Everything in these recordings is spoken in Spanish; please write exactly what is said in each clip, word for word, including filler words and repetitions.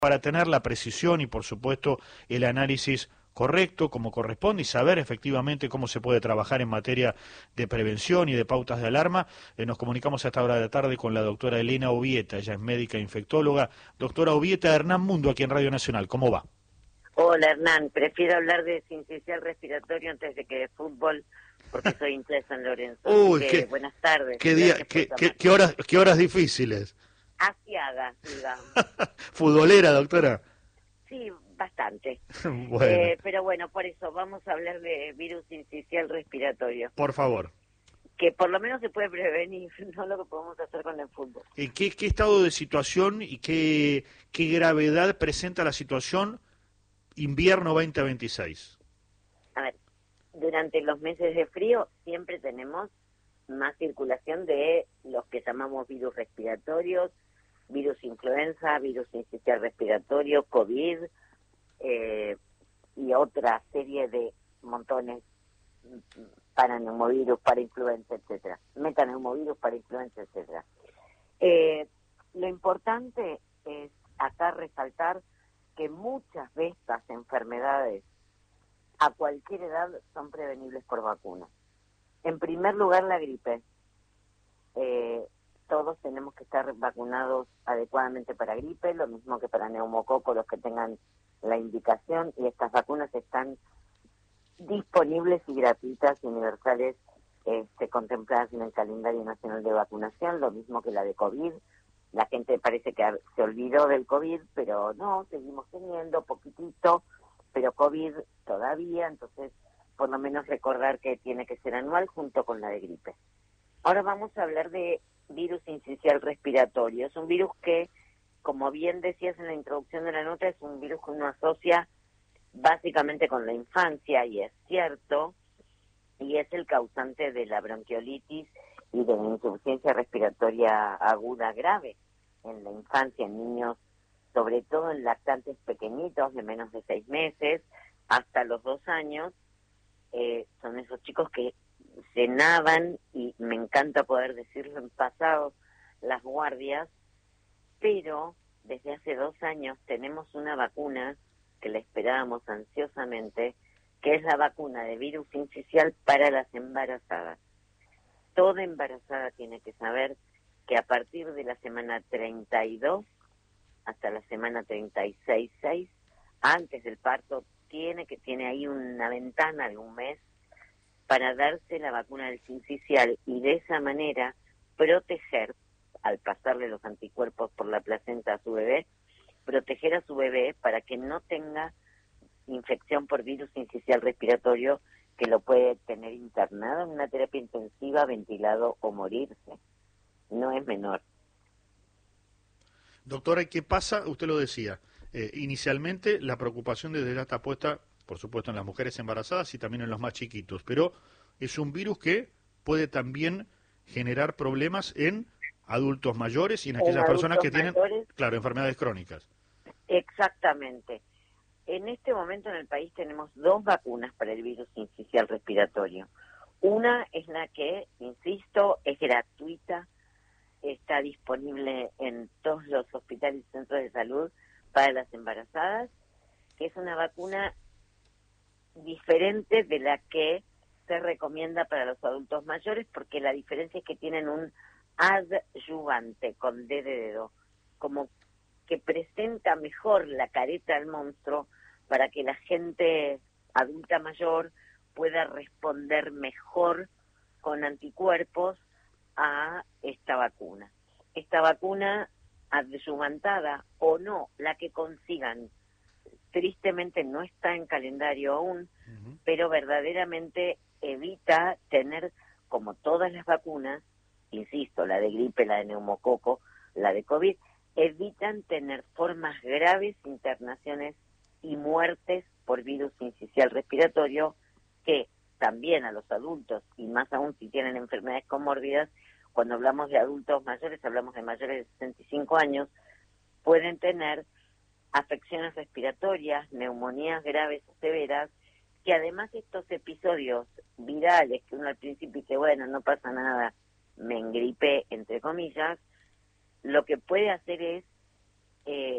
para tener la precisión y, por supuesto, el análisis correcto, como corresponde, y saber efectivamente cómo se puede trabajar en materia de prevención y de pautas de alarma. Eh, nos comunicamos a esta hora de la tarde con la doctora Elena Obieta, ella es médica infectóloga. Doctora Obieta, Hernán Mundo, aquí en Radio Nacional, ¿cómo va? Hola, Hernán, prefiero hablar de sincicial respiratorio antes de que de fútbol, porque soy hincha de San Lorenzo. Uy, Así que, qué, buenas tardes. qué, día, qué, qué, qué, horas, qué horas difíciles. Asiaga, digamos. Futbolera, doctora. Sí, bastante. Bueno. Eh, pero bueno, por eso vamos a hablar de virus sincicial respiratorio. Por favor. Que por lo menos se puede prevenir, no lo que podemos hacer con el fútbol. ¿En qué, qué estado de situación y qué, qué gravedad presenta la situación invierno veinte veintiséis? A ver, durante los meses de frío siempre tenemos más circulación de los que llamamos virus respiratorios, virus influenza, virus sincicial respiratorio, COVID eh, y otra serie de montones, paraneumovirus, para influenza, etcétera, metaneumovirus, para influenza, etcétera. Eh, lo importante es acá resaltar que muchas de estas enfermedades a cualquier edad son prevenibles por vacuna. En primer lugar, la gripe. Eh, todos tenemos que estar vacunados adecuadamente para gripe, lo mismo que para neumococo, los que tengan la indicación, y estas vacunas están disponibles y gratuitas y universales, este, contempladas en el calendario nacional de vacunación, lo mismo que la de COVID. La gente parece que se olvidó del COVID, pero no, seguimos teniendo poquitito, pero COVID todavía, entonces por lo menos recordar que tiene que ser anual junto con la de gripe. Ahora vamos a hablar de virus sincicial respiratorio. Es un virus que, como bien decías en la introducción de la nota, es un virus que uno asocia básicamente con la infancia, y es cierto, y es el causante de la bronquiolitis y de la insuficiencia respiratoria aguda grave en la infancia, en niños, sobre todo en lactantes pequeñitos de menos de seis meses hasta los dos años. Eh, son esos chicos que cenaban, y me encanta poder decirlo en pasado, las guardias, pero desde hace dos años tenemos una vacuna que la esperábamos ansiosamente, que es la vacuna de virus sincicial para las embarazadas. Toda embarazada tiene que saber que a partir de la semana treinta y dos hasta la semana treinta y seis, seis, antes del parto, tiene que tiene ahí una ventana de un mes para darse la vacuna del sincicial, y de esa manera proteger, al pasarle los anticuerpos por la placenta a su bebé, proteger a su bebé para que no tenga infección por virus sincicial respiratorio, que lo puede tener internado en una terapia intensiva, ventilado o morirse. No es menor. Doctora, ¿qué pasa? Usted lo decía, eh, inicialmente la preocupación desde ya está puesta, por supuesto, en las mujeres embarazadas y también en los más chiquitos, pero es un virus que puede también generar problemas en adultos mayores y en aquellas en personas que tienen, mayores, claro, enfermedades crónicas. Exactamente. En este momento en el país tenemos dos vacunas para el virus sincicial respiratorio. Una es la que, insisto, es gratuita, está disponible en todos los hospitales y centros de salud para las embarazadas, que es una vacuna diferente de la que se recomienda para los adultos mayores, porque la diferencia es que tienen un adyuvante con D de dedo, como que presenta mejor la careta del monstruo para que la gente adulta mayor pueda responder mejor con anticuerpos a esta vacuna. Esta vacuna adyuvantada o no, la que consigan, tristemente no está en calendario aún, uh-huh. pero verdaderamente evita tener, como todas las vacunas, insisto, la de gripe, la de neumococo, la de COVID, evitan tener formas graves, internaciones y muertes por virus sincicial respiratorio, que también a los adultos, y más aún si tienen enfermedades comórbidas, cuando hablamos de adultos mayores, hablamos de mayores de sesenta y cinco años, pueden tener afecciones respiratorias, neumonías graves o severas, que además estos episodios virales, que uno al principio dice, bueno, no pasa nada, me engripé, entre comillas, lo que puede hacer es eh,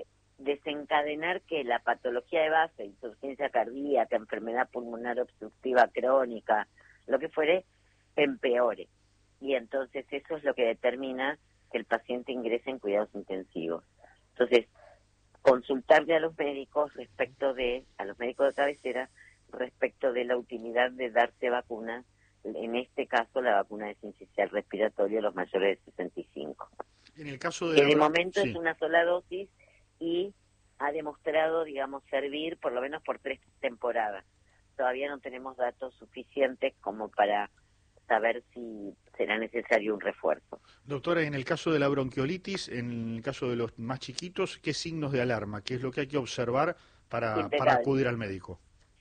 desencadenar que la patología de base, insuficiencia cardíaca, enfermedad pulmonar obstructiva crónica, lo que fuere, empeore. Y entonces eso es lo que determina que el paciente ingrese en cuidados intensivos. Entonces, consultarle a los médicos respecto de, a los médicos de cabecera, respecto de la utilidad de darse vacunas, en este caso la vacuna de sincicial respiratorio a los mayores de sesenta y cinco. En el caso de que la... de momento sí. es una sola dosis y ha demostrado, digamos, servir por lo menos por tres temporadas. Todavía no tenemos datos suficientes como para saber si será necesario un refuerzo. Doctora, en el caso de la bronquiolitis, en el caso de los más chiquitos, ¿qué signos de alarma? ¿Qué es lo que hay que observar para, para acudir al médico?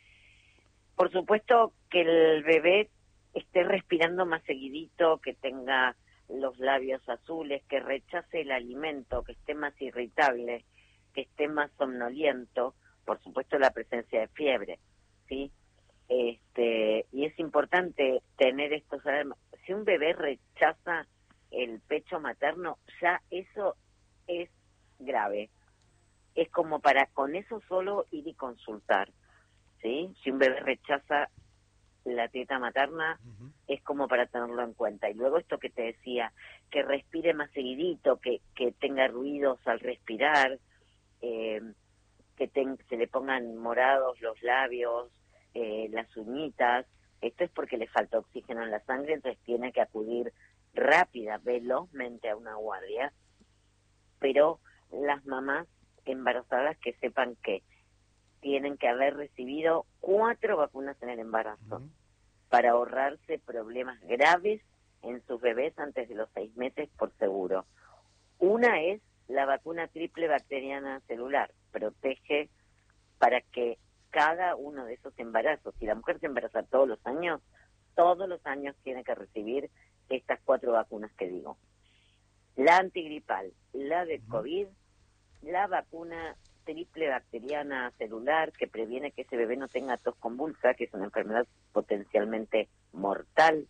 Por supuesto que el bebé esté respirando más seguidito, que tenga los labios azules, que rechace el alimento, que esté más irritable, que esté más somnoliento, por supuesto la presencia de fiebre, ¿sí? Este, y es importante tener estos alarmas. Si un bebé rechaza el pecho materno, ya eso es grave. Es como para con eso solo ir y consultar, ¿sí? Si un bebé rechaza la teta materna, uh-huh, es como para tenerlo en cuenta. Y luego esto que te decía, que respire más seguidito, que, que tenga ruidos al respirar, eh, que ten, se le pongan morados los labios, eh, las uñitas. Esto es porque le falta oxígeno en la sangre, entonces tiene que acudir rápida, velozmente a una guardia. Pero las mamás embarazadas que sepan que tienen que haber recibido cuatro vacunas en el embarazo, uh-huh, para ahorrarse problemas graves en sus bebés antes de los seis meses, por seguro. Una es la vacuna triple bacteriana celular, protege para que cada uno de esos embarazos, si la mujer se embaraza todos los años, todos los años tiene que recibir estas cuatro vacunas que digo. La antigripal, la de COVID, la vacuna triple bacteriana celular que previene que ese bebé no tenga tos convulsa, que es una enfermedad potencialmente mortal,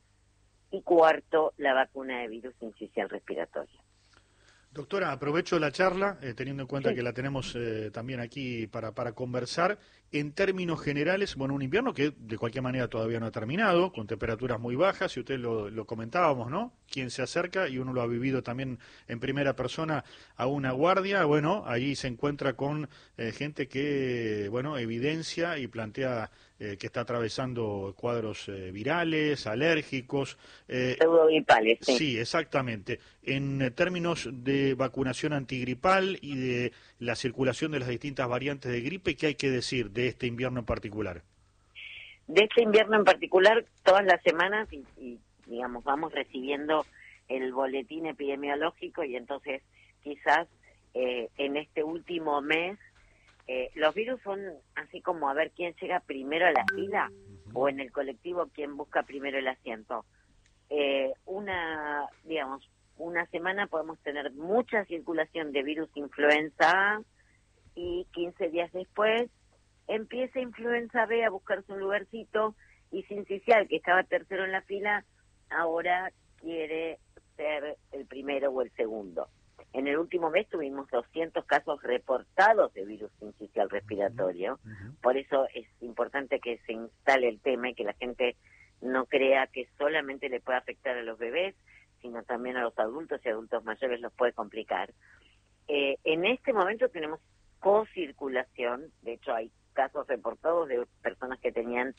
y cuarto, la vacuna de virus sincicial respiratorio. Doctora, aprovecho la charla, eh, teniendo en cuenta sí. que la tenemos eh, también aquí para, para conversar. En términos generales, bueno, un invierno que de cualquier manera todavía no ha terminado, con temperaturas muy bajas, y usted lo, lo comentábamos, ¿no? Quien se acerca, y uno lo ha vivido también en primera persona, a una guardia, bueno, ahí se encuentra con eh, gente que, bueno, evidencia y plantea eh, que está atravesando cuadros eh, virales, alérgicos. Eh, Pseudogripales, sí. Sí, exactamente. En eh, términos de vacunación antigripal y de la circulación de las distintas variantes de gripe, ¿qué hay que decir de este invierno en particular? De este invierno en particular, todas las semanas, y, y digamos, vamos recibiendo el boletín epidemiológico, y entonces quizás eh, en este último mes, eh, los virus son así como a ver quién llega primero a la fila, uh-huh, o en el colectivo quién busca primero el asiento. Eh, una, digamos, una semana podemos tener mucha circulación de virus influenza A, y quince días después empieza influenza B a buscarse un lugarcito, y sincicial, que estaba tercero en la fila, ahora quiere ser el primero o el segundo. En el último mes tuvimos doscientos casos reportados de virus sincicial respiratorio, uh-huh, por eso es importante que se instale el tema y que la gente no crea que solamente le puede afectar a los bebés, sino también a los adultos, y adultos mayores los puede complicar. Eh, en este momento tenemos co-circulación, de hecho hay casos reportados de personas que tenían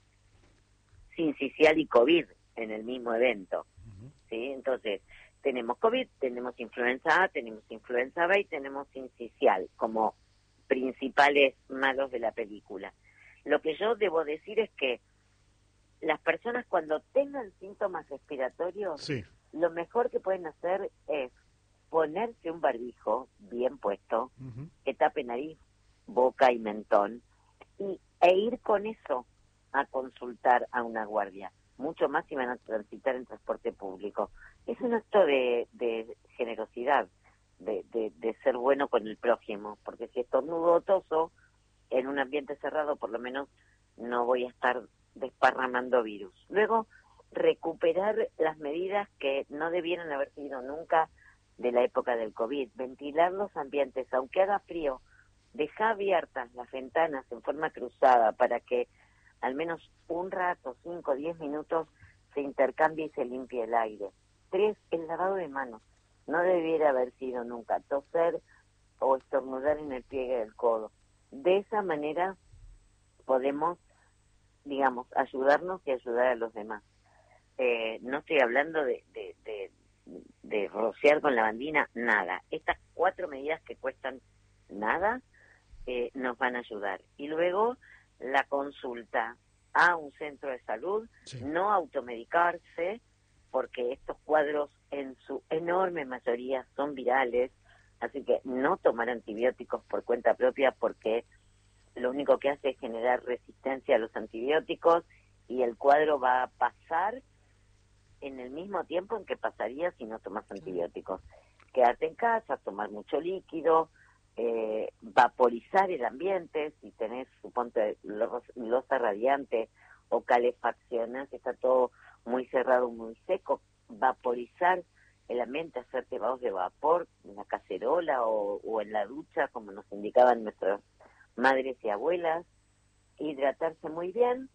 sincicial y COVID en el mismo evento, uh-huh, ¿sí? Entonces, tenemos COVID, tenemos influenza A, tenemos influenza B y tenemos sincicial como principales malos de la película. Lo que yo debo decir es que las personas cuando tengan síntomas respiratorios, sí, lo mejor que pueden hacer es ponerse un barbijo bien puesto, uh-huh, que tape nariz, boca y mentón, y, e ir con eso a consultar a una guardia, mucho más si van a transitar en transporte público. Es un acto de, de generosidad, de, de, de ser bueno con el prójimo, porque si estornudo o toso en un ambiente cerrado, por lo menos no voy a estar desparramando virus. Luego, recuperar las medidas que no debieron haber sido nunca de la época del COVID, ventilar los ambientes, aunque haga frío, Dejá abiertas las ventanas en forma cruzada para que al menos un rato, cinco o diez minutos, se intercambie y se limpie el aire. Tres, el lavado de manos. No debiera haber sido nunca toser o estornudar en el pliegue del codo. De esa manera podemos, digamos, ayudarnos y ayudar a los demás. Eh, no estoy hablando de, de, de, de rociar con lavandina, nada. Estas cuatro medidas que cuestan nada eh, nos van a ayudar. Y luego la consulta a un centro de salud, sí. No automedicarse, porque estos cuadros en su enorme mayoría son virales, así que no tomar antibióticos por cuenta propia, porque lo único que hace es generar resistencia a los antibióticos y el cuadro va a pasar en el mismo tiempo en que pasaría si no tomas antibióticos. Quedarte en casa, tomar mucho líquido, eh, vaporizar el ambiente, si tenés, suponte, losa radiante o calefaccionás, está todo muy cerrado, muy seco, vaporizar el ambiente, hacerte vasos de vapor en la cacerola o, o en la ducha, como nos indicaban nuestras madres y abuelas, hidratarse muy bien,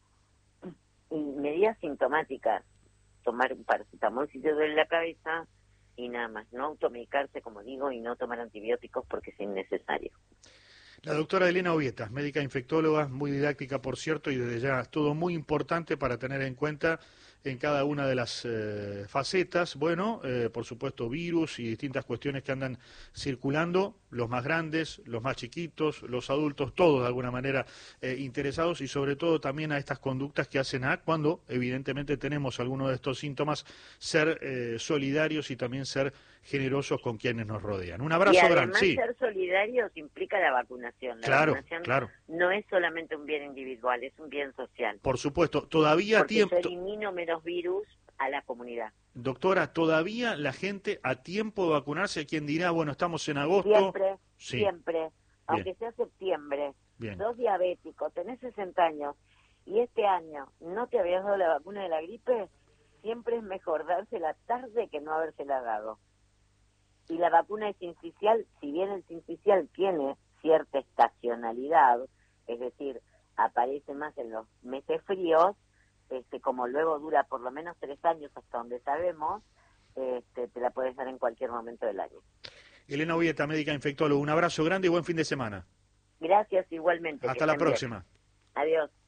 y medidas sintomáticas, tomar un paracetamol si te duele la cabeza y nada más, no automedicarse, como digo, y no tomar antibióticos porque es innecesario. La doctora Elena Obietas, médica infectóloga, muy didáctica por cierto, y desde ya todo muy importante para tener en cuenta en cada una de las eh, facetas. Bueno, eh, por supuesto virus y distintas cuestiones que andan circulando, los más grandes, los más chiquitos, los adultos, todos de alguna manera eh, interesados, y sobre todo también a estas conductas que hacen a, cuando evidentemente tenemos alguno de estos síntomas, ser eh, solidarios y también ser generosos con quienes nos rodean. Un abrazo grande. Y además sí. ser solidarios implica la vacunación. La claro, vacunación claro. no es solamente un bien individual, es un bien social. Por supuesto, todavía Porque tiempo. yo elimino menos virus a la comunidad. Doctora, todavía la gente a tiempo de vacunarse, quien dirá, bueno, estamos en agosto. Siempre, sí. siempre, aunque Bien. sea septiembre, Bien. sos diabético, tenés sesenta años y este año no te habías dado la vacuna de la gripe, siempre es mejor dársela tarde que no habérsela dado. Y la vacuna de sincicial, si bien el sincicial tiene cierta estacionalidad, es decir, aparece más en los meses fríos, este, como luego dura por lo menos tres años hasta donde sabemos, este, te la puedes dar en cualquier momento del año. Elena Obieta, médica infectóloga, un abrazo grande y buen fin de semana. Gracias igualmente. Hasta la próxima. Bien. Adiós.